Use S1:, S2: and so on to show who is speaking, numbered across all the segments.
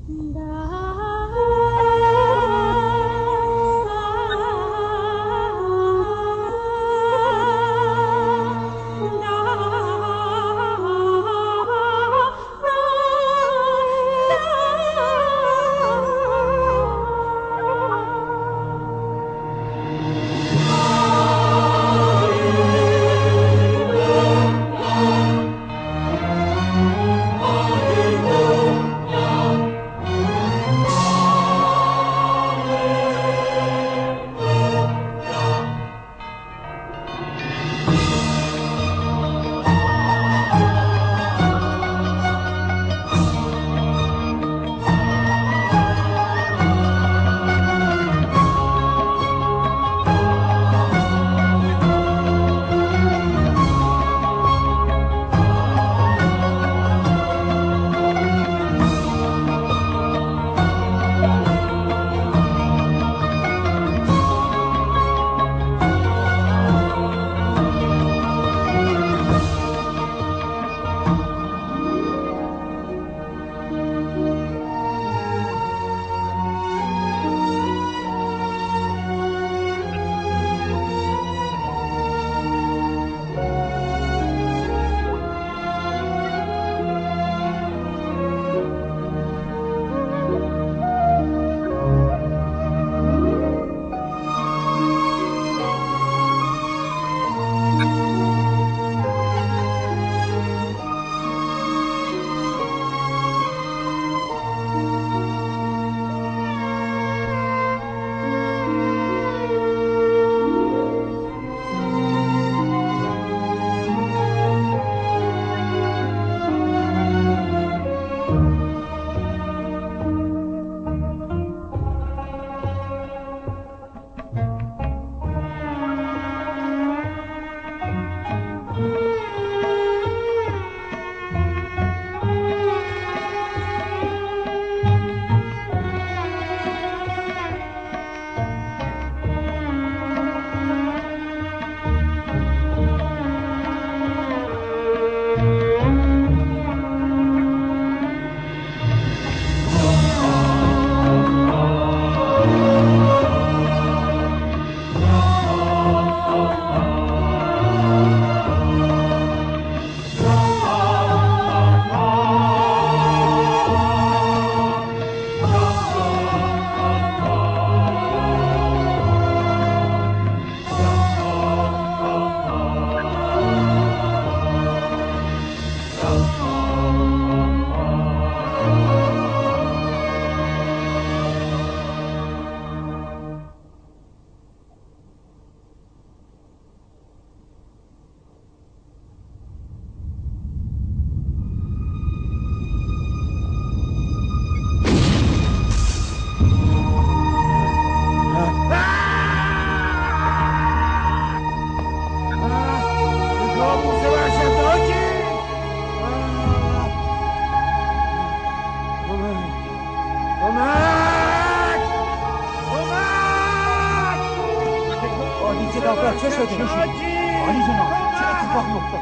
S1: چه شده؟ عالی جناب چه اتفاقی افتاد؟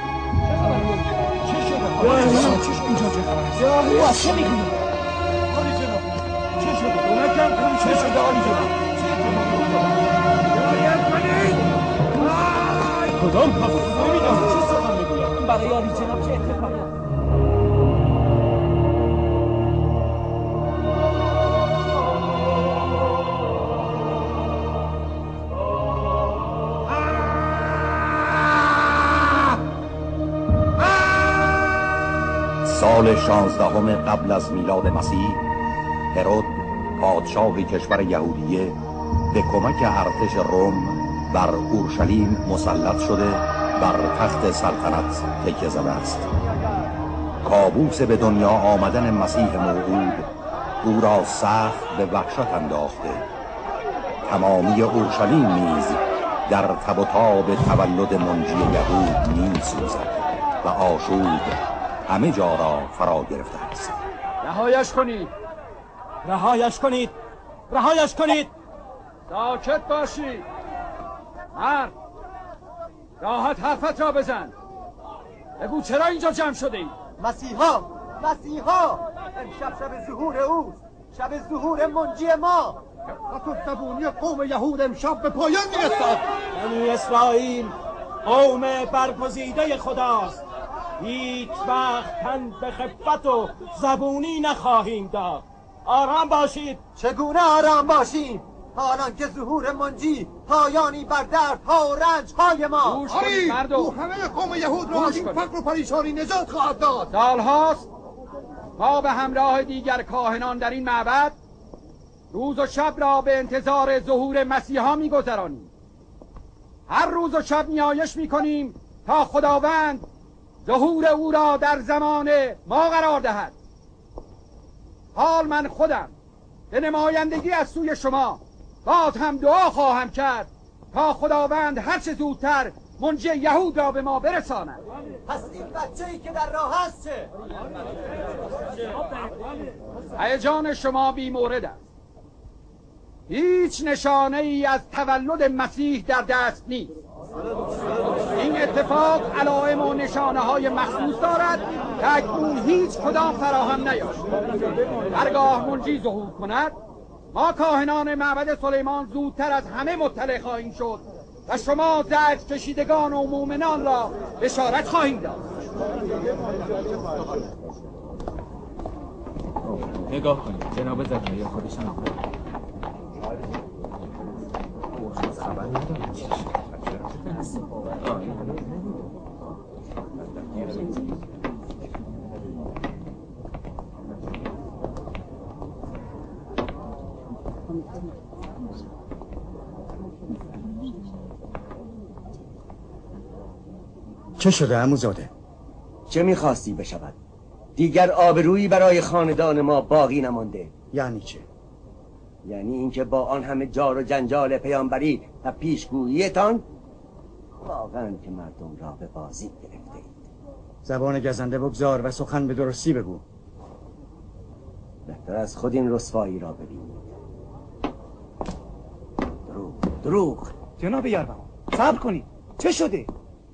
S1: چه شده؟ اینجا چه خبر است؟ چه میگویی؟ عالی جناب چه شده؟ کمکم کنید چه شده عالی جناب؟ چه اتفاقی افتاد؟ رعایت کنید! کدام خبر؟ نمیدانم چه سخن میگویم؟ برای عالی جناب چه اتفاقی افتاد؟
S2: سال 16 قبل از میلاد مسیح، هرود پادشاه کشور یهودیه به کمک ارتش روم بر اورشلیم مسلط شده بر تخت سلطنت تکیه زده است. کابوس به دنیا آمدن مسیح موعود او را سخت به وحشت انداخته. تمامی اورشلیم نیز در تب و تاب تولد منجی یهود می‌سوزد و آشوب همه جا را فرا گرفته است.
S3: رهایش کنید!
S1: رهایش کنید! رهایش کنید!
S3: ساکت باشید! مرد! راحت حرفت را بزن! بگو چرا اینجا جمع شده اید؟
S4: مسیحا! مسیحا! امشب شب ظهور اوست!
S1: شب ظهور منجی ما.
S4: خطر زبونی قوم یهود امشب به پایان میرسد.
S5: بنی اسرائیل قوم برگزیده خداست. هیچ وقت تن به خفت و زبونی نخواهیم داد. آرام باشید.
S1: چگونه آرام باشیم حالان که ظهور منجی پایانی بر دردها و رنجهای ما؟
S3: گوش کنید مردم.
S4: او همه قوم یهود را از این فقر و پریشانی نجات خواهد داد.
S3: سالهاست ما به همراه دیگر کاهنان در این معبد روز و شب را به انتظار ظهور مسیحا می‌گذرانیم. هر روز و شب نیایش می‌کنیم تا خداوند ظهور او را در زمان ما قرار دهد. حال من خودم به نمایندگی از سوی شما باز هم دعا خواهم کرد تا خداوند هر چه زودتر منجی یهود را به ما برساند.
S1: پس این بچه‌ای که در راه هست چه؟
S3: هیجان شما بی مورد است. هیچ نشانه ای از تولد مسیح در دست نیست. این اتفاق علائم و نشانه های مخصوص دارد که اکنون هیچ کدام فراهم نیاشت. هرگاه منجی ظهور کند ما کاهنان معبد سلیمان زودتر از همه مطلع خواهیم شد و شما زجر کشیدگان و مؤمنان را بشارت خواهیم داد.
S6: نگاه کنید جناب زکریا خودشان آمد. خبر ندارم
S7: چه شده عموزاده؟
S8: چه میخواستی بشود؟ دیگر آبرویی برای خاندان ما باقی نمانده.
S7: یعنی چه؟
S8: یعنی اینکه با آن همه جار و جنجال پیامبری و پیشگوییتان واقعا که مردم را به بازی گرفته اید.
S7: زبان گزنده بگذار و سخن به درستی بگو.
S8: بهتر از خود این رسوایی را ببینید. دروغ.
S5: جناب یاربان صبر کنید. چه شده؟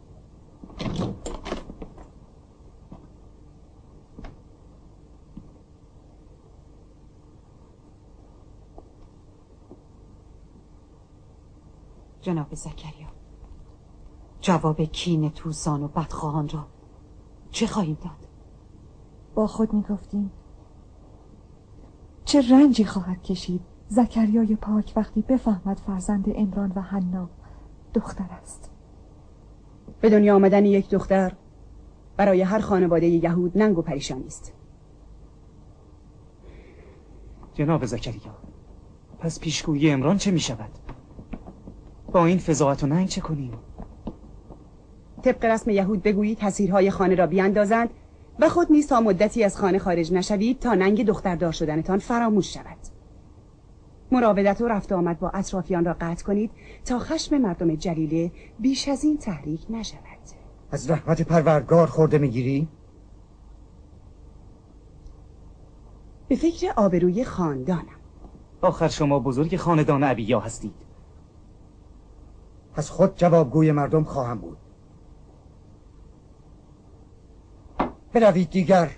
S9: جناب زکریا جواب کین توسان و بدخواهان را چه خواهیم داد؟
S10: با خود میگفتیم چه رنجی خواهد کشید زکریای پاک وقتی بفهمد فرزند عمران و حنا دختر است.
S9: به دنیا آمدن یک دختر برای هر خانواده یهود ننگ و پریشانی است.
S5: جناب زکریا پس پیشگویی عمران چه می شود؟ با این فضاحت و ننگ چه کنیم؟
S9: طبق رسم یهود بگویید حصیرهای خانه را بیاندازند و خود نیز تا مدتی از خانه خارج نشوید تا ننگ دختردار شدنتان فراموش شود. مراودت و رفت آمد با اطرافیان را قطع کنید تا خشم مردم جلیله بیش از این تحریک نشود.
S7: از رحمت پروردگار خورده میگیری؟
S9: به فکر آبروی خاندانم.
S5: آخر شما بزرگ خاندان ابیا هستید.
S7: از خود جوابگوی مردم خواهم بود. بروید دیگر.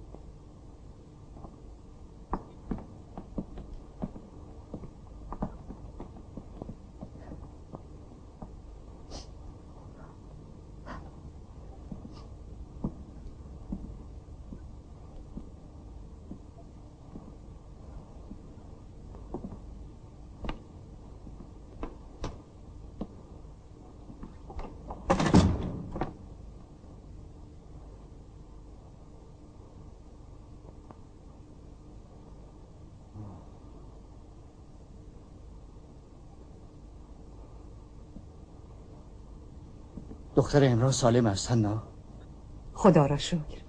S7: دختر عمران سالم است حنا؟
S9: خدا را شکر.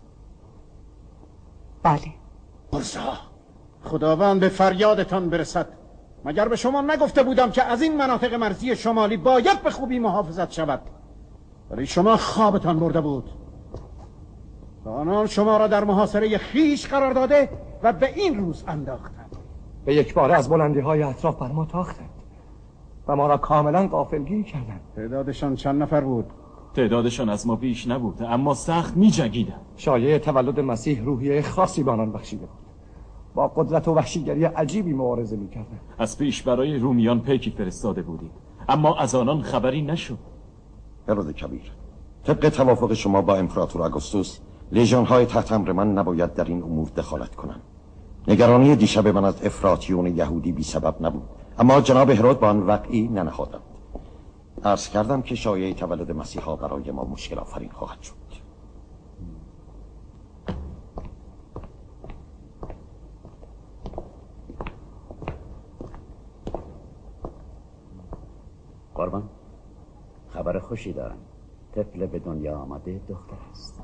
S9: بله.
S4: برزا خداوند به فریادتان برسد. مگر به شما نگفته بودم که از این مناطق مرزی شمالی باید به خوبی محافظت شود؟ ولی شما خوابتان برده بود. آنان شما را در محاصره خیش قرار داده و به این روز انداختند.
S6: به یک باره از بلندی های اطراف بر ما تاختند و ما را کاملا غافلگیر کردند.
S4: تعدادشان چند نفر بود؟
S6: تعدادشان از ما بیش نبود، اما سخت می جنگیدند. شایعه تولد مسیح روحیه خاصی به آنان بخشیده بود. با قدرت و وحشیگری عجیبی مبارزه میکردند.
S11: از پیش برای رومیان پیکی فرستاده بودیم، اما از آنان خبری نشد.
S2: هرود کبیر، طبق توافق شما با امپراتور آگوستوس، لژیون‌های تحت امر من نباید در این امور دخالت کنند. نگرانی دیشب من از افراطیون یهودی بی سبب نبود، اما جناب هرود با آن وقعی ننهادند. عرض کردم که شایعه تولد مسیحا برای ما مشکل آفرین خواهد شد.
S12: قربان، خبر خوشی دارم. طفل به دنیا آمده دختر است.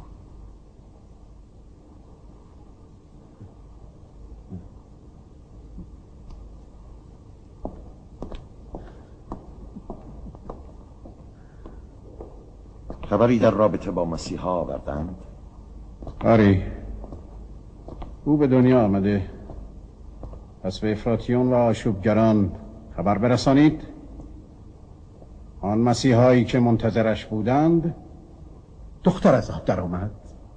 S2: خبری در رابطه با مسیحا آوردند؟
S4: آری، او به دنیا آمده. پس به افراطیون و آشوبگران خبر برسانید. آن مسیحایی که منتظرش بودند دختر از آب در آمد.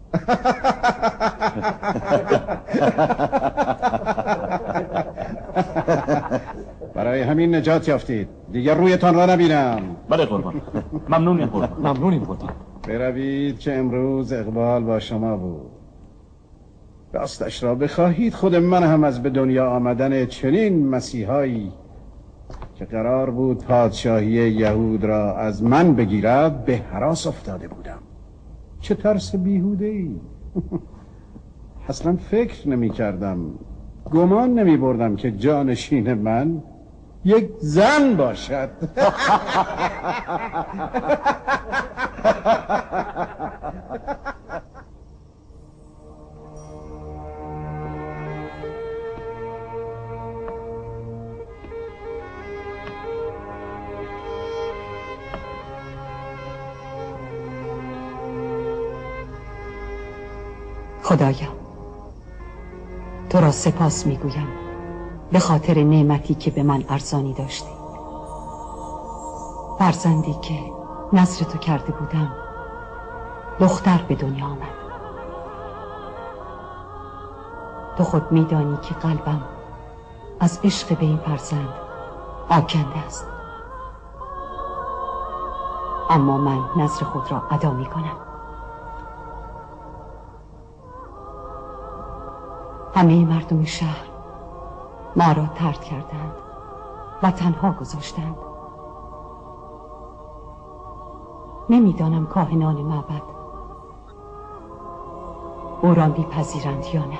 S4: برای همین نجات یافتید. دیگر رویتان را نبینم.
S11: بله قربان. ممنونیم قربان.
S6: ممنونیم قربان.
S4: بروید که امروز اقبال با شما بود. راستش را بخواهید خود من هم از به دنیا آمدن چنین مسیحایی که قرار بود پادشاهی یهود را از من بگیرد به هراس افتاده بودم. چه ترس بیهوده ای. اصلا فکر نمی کردم، گمان نمی بردم که جانشین من یک زن باشد.
S13: خدایا، تو را سپاس میگویم به خاطر نعمتی که به من ارزانی داشتی. فرزندی که نذر تو کرده بودم دختر به دنیا آمد. تو خود میدانی که قلبم از عشق به این فرزند آکنده است، اما من نذر خود را ادا میکنم. همه مردم شهر ما را طرد کردند و تنها گذاشتند. نمیدانم کاهنان معبد او را میپذیرند یا نه.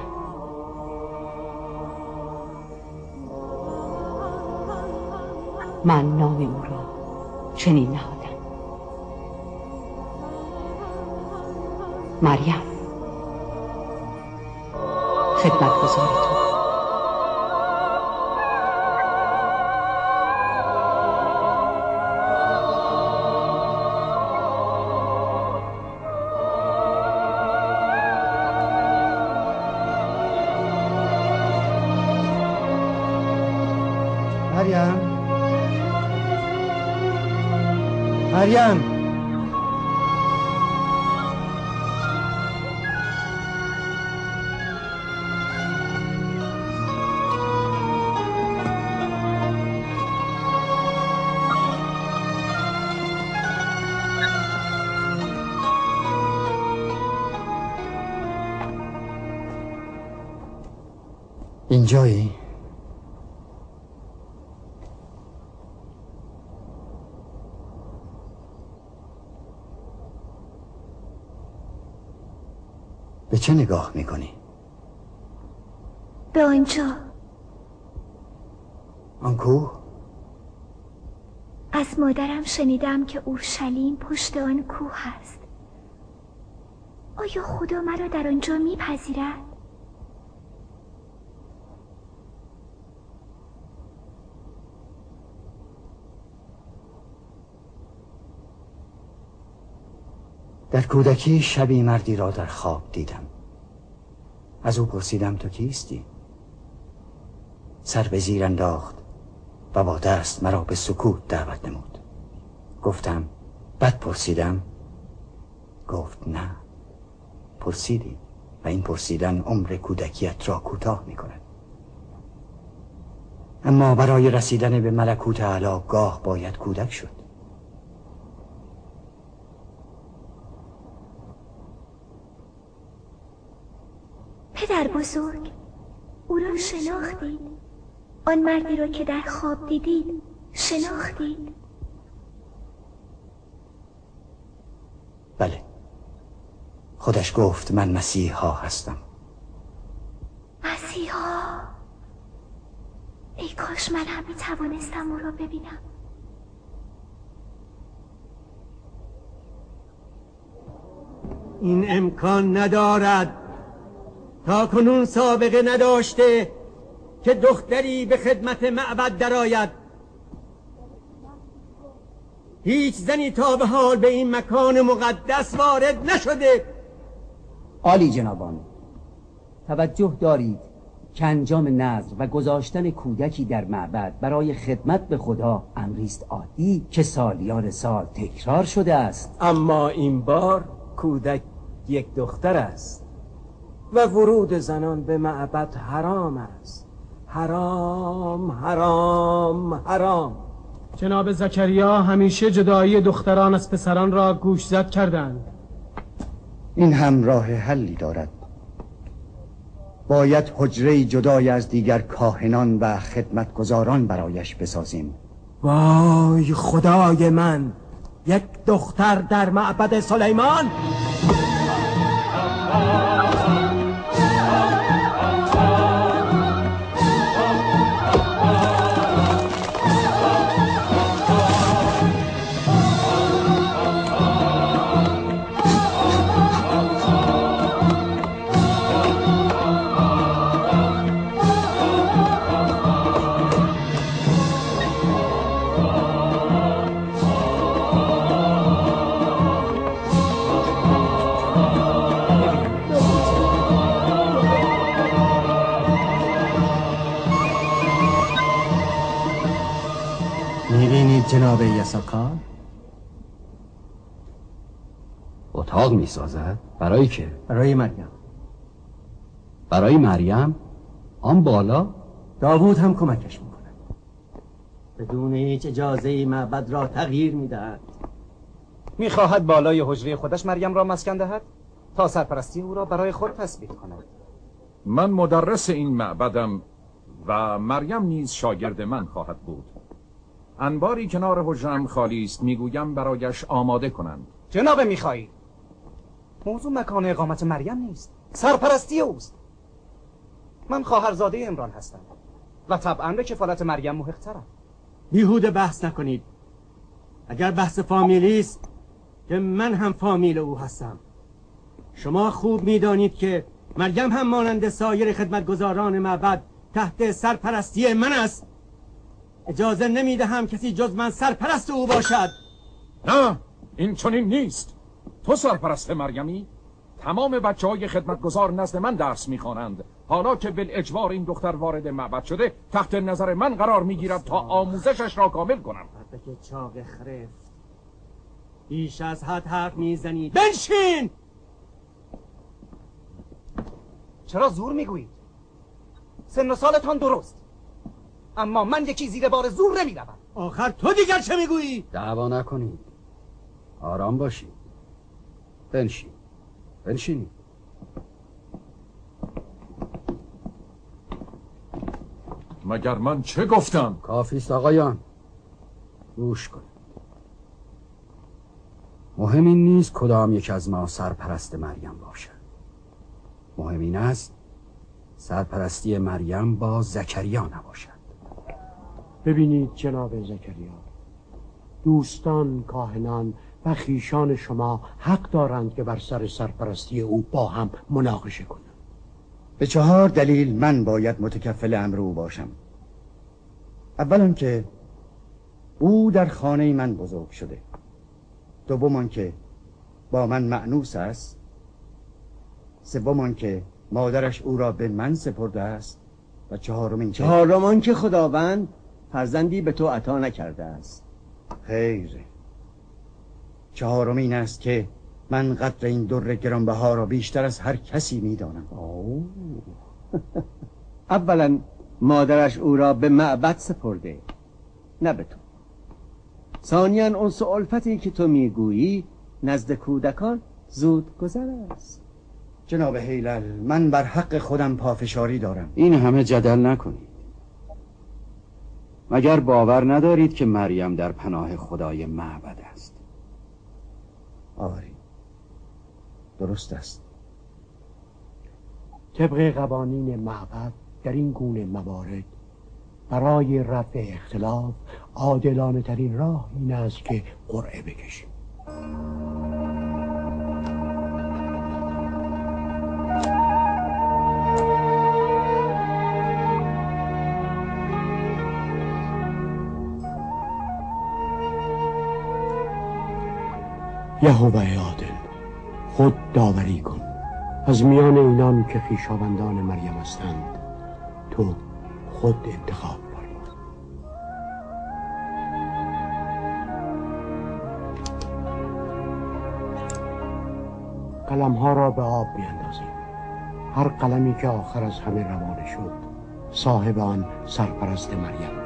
S13: من نام او را چنین نهادم: مریم، خدمتگزار تو.
S7: مریم، اینجایی؟ به چه نگاه میکنی؟
S14: به آنجا.
S7: آن کوه؟
S14: از مادرم شنیدم که اورشلیم پشت آن کوه است. آیا خدا مرا در آنجا میپذیرد؟
S12: در کودکی شبی مردی را در خواب دیدم. از او پرسیدم تو کیستی؟ سر به زیر انداخت و با دست مرا به سکوت دعوت نمود. گفتم بد پرسیدم؟ گفت نه، پرسیدی و این پرسیدن عمر کودکیت را کوتاه می کند. اما برای رسیدن به ملکوت اعلی گاه باید کودک شد.
S14: پدر بزرگ، او را شناختید؟ آن مردی را که در خواب دیدید شناختید؟
S12: بله، خودش گفت من مسیحا هستم.
S14: مسیحا؟ ای کاش من هم میتوانستم او را ببینم.
S5: این امکان ندارد. تا کنون سابقه نداشته که دختری به خدمت معبد درآید. هیچ زنی تا به حال به این مکان مقدس وارد نشده.
S15: عالی جنابان، توجه دارید که انجام نذر و گذاشتن کودکی در معبد برای خدمت به خدا امریست عادی که سالیان سال تکرار شده است.
S5: اما این بار کودک یک دختر است و ورود زنان به معبد حرام است. حرام حرام حرام.
S16: جناب زکریا همیشه جدایی دختران از پسران را گوشزد کردند.
S12: این هم راه حلی دارد. باید حجره جدای از دیگر کاهنان و خدمتگزاران برایش بسازیم.
S5: وای خدای من، یک دختر در معبد سلیمان؟
S17: جناب یساکان
S18: اتاق می سازد؟ برای که؟
S17: برای مریم.
S18: برای مریم؟ آن بالا؟
S17: داوود هم کمکش میکنه. بدون هیچ اجازه معبد را تغییر میدهد.
S7: میخواهد بالای حجره خودش مریم را مسکن دهد تا سرپرستی او را برای خود تثبیت کند.
S19: من مدرس این معبدم و مریم نیز شاگرد من خواهد بود. انباری کنار حجرم خالی است، میگویم برایش آماده کنند.
S7: جناب میخائیل، موضوع مکان اقامت مریم نیست، سرپرستی اوست. من خواهرزاده عمران هستم و طبعا به کفالت مریم محق‌ترم.
S5: بیهوده بحث نکنید. اگر بحث فامیلی است که من هم فامیل او هستم. شما خوب میدانید که مریم هم مانند سایر خدمتگزاران معبد تحت سرپرستی من است. اجازه نمیدهم کسی جز من سرپرست او باشد.
S19: نه، این چنین نیست. تو سرپرست مریمی؟ تمام بچه‌های خدمتگزار نزد من درس میخوانند. حالا که بالاجبار این دختر وارد معبد شده، تحت نظر من قرار میگیرد تا آموزشش را کامل کنم.
S5: که چاق خرفت، بیش از حد حرف میزنید. بنشین!
S7: چرا زور میگویید؟ سن و سالتان درست، اما من یکی زیر بار زور نمیروم.
S5: آخر تو دیگر چه میگویی؟
S18: دعوا نکنید، آرام باشید. بنشینید.
S19: مگر من چه گفتم؟
S18: کافیست آقایان، گوش کنید. مهم این نیست کدام یک از ما سرپرست مریم باشد. مهم این است سرپرستی مریم با زکریا نباشد.
S4: ببینید جناب زکریا، دوستان، کاهنان و خیشان شما حق دارند که بر سر سرپرستی او با هم مناقشه کنند.
S12: به 4 دلیل من باید متکفل امر او باشم. اولا که او در خانه من بزرگ شده. دوم که با من مأنوس است. سوم که مادرش او را به من سپرده است. و
S8: چهارم که خداوند فرزندی به تو عطا نکرده است.
S12: خیر. 4 این است که من قدر این در گرانبها را بیشتر از هر کسی میدانم.
S8: اولا
S15: مادرش او را به معبد سپرده، نه به تو. ثانیاً انس و الفتی که تو میگویی نزد کودکان زود گذر است.
S12: جناب هیلل، من بر حق خودم پافشاری دارم.
S18: این همه جدل نکنید. مگر باور ندارید که مریم در پناه خدای معبد است؟
S12: آری، درست است.
S20: طبق قوانین معبد در این گونه موارد برای رفع اختلاف عادلانه ترین راه این است که قرعه بکشیم. یهوه عادل، خود داوری کن. از میان اینان که خویشاوندان مریم هستند تو خود انتخاب فرما. قلم‌ها را به آب بیندازیم. هر قلمی که آخر از همه روانه شد صاحب آن سرپرست مریم.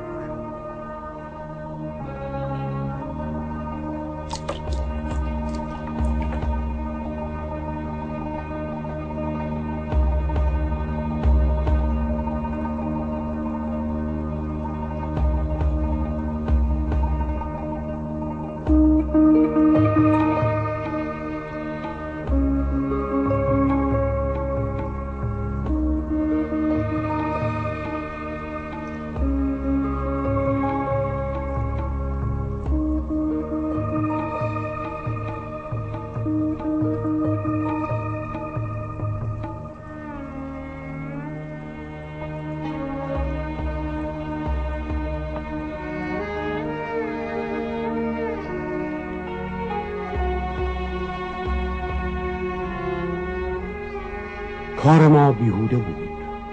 S20: کار ما بیهوده بود.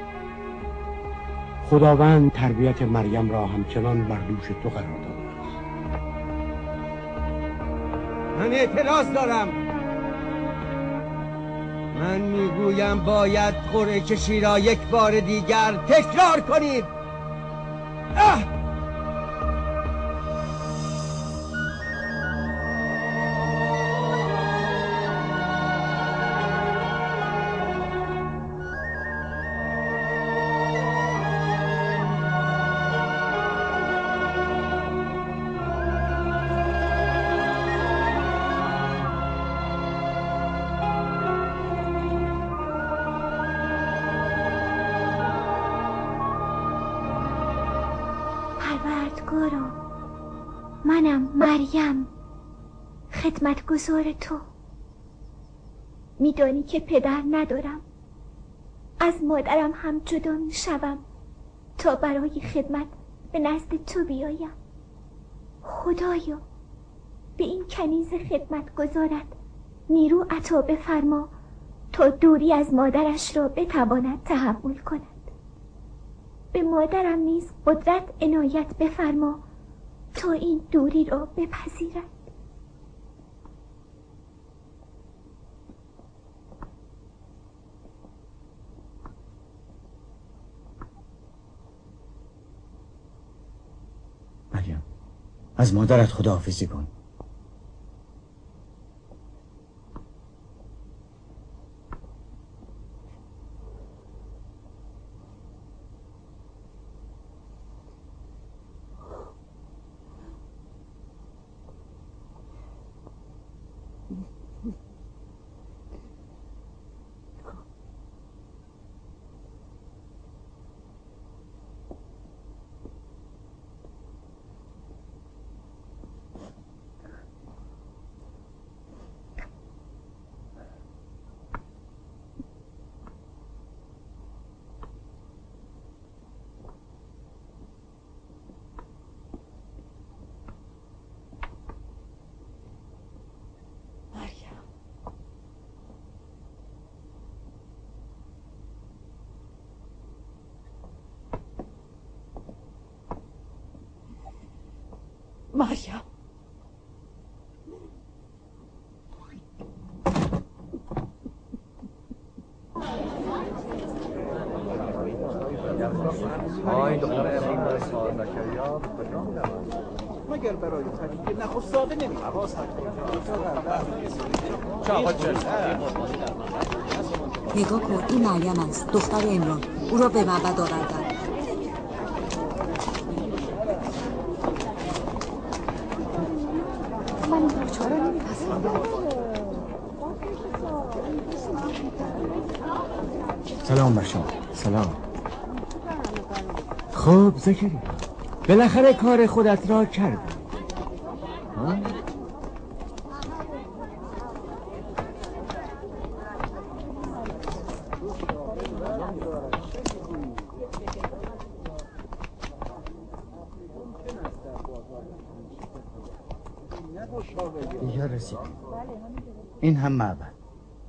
S20: خداوند تربیت مریم را همچنان بر دوش تو قرار داده است.
S5: من اعتراض دارم. من میگویم باید قرعه کشی را یک بار دیگر تکرار کنیم.
S14: منم مریم، خدمتگزار تو. میدانی که پدر ندارم، از مادرم هم جدا میشوم تا برای خدمت به نزد تو بیایم. خدایا به این کنیز خدمتگزارت نیرو عطا بفرما تا دوری از مادرش را بتواند تحمل کند. به مادرم نیز قدرت عنایت بفرما تا این دوری را بپذیرد.
S12: مریم، از مادرت خداحافظی کن.
S13: مریم،
S1: این دختر امران برای سوال زکریا
S4: مگر برای تدیه نخست ساده نمی حواس
S13: نگاه کن، این مریم است، دختر امران. او را به معبد آوردن.
S10: من این بچه را نمیپسندم.
S5: سلام بر شما. سلام. خب زکریا، بالاخره کار خودت را کردی.
S12: دیگر رسید. این هم معبد.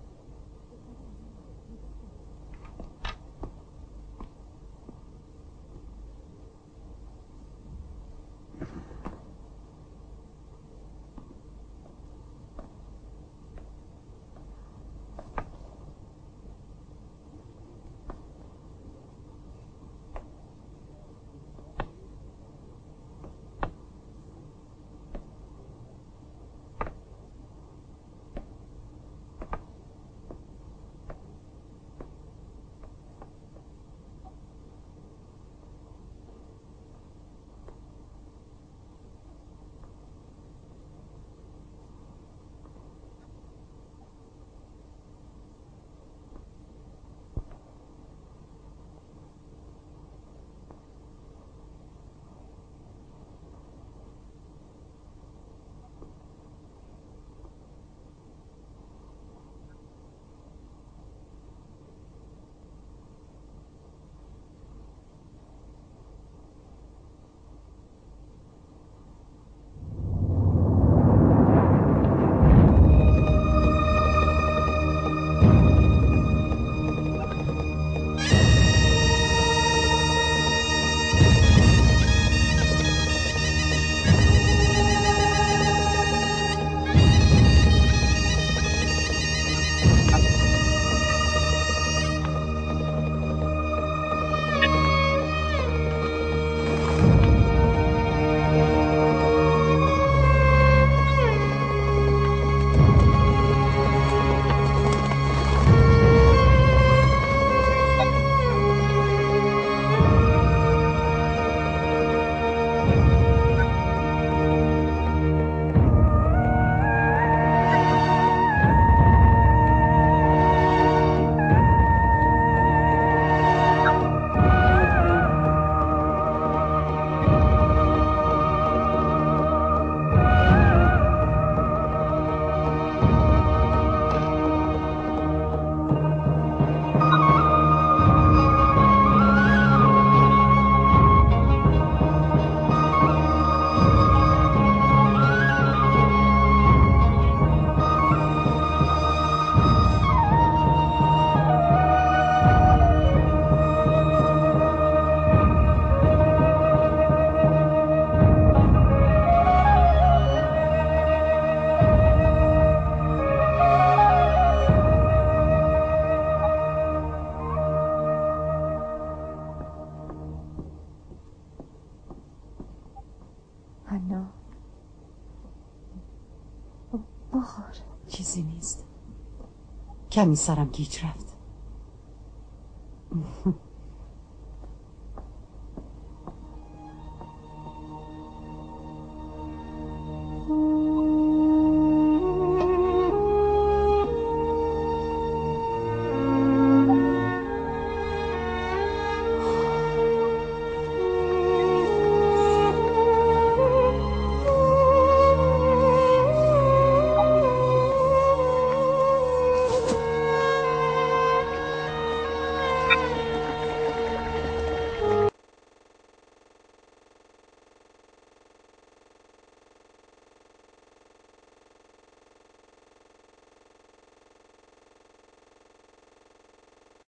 S13: بخور. چیزی نیست. کمی سرم گیج رفت.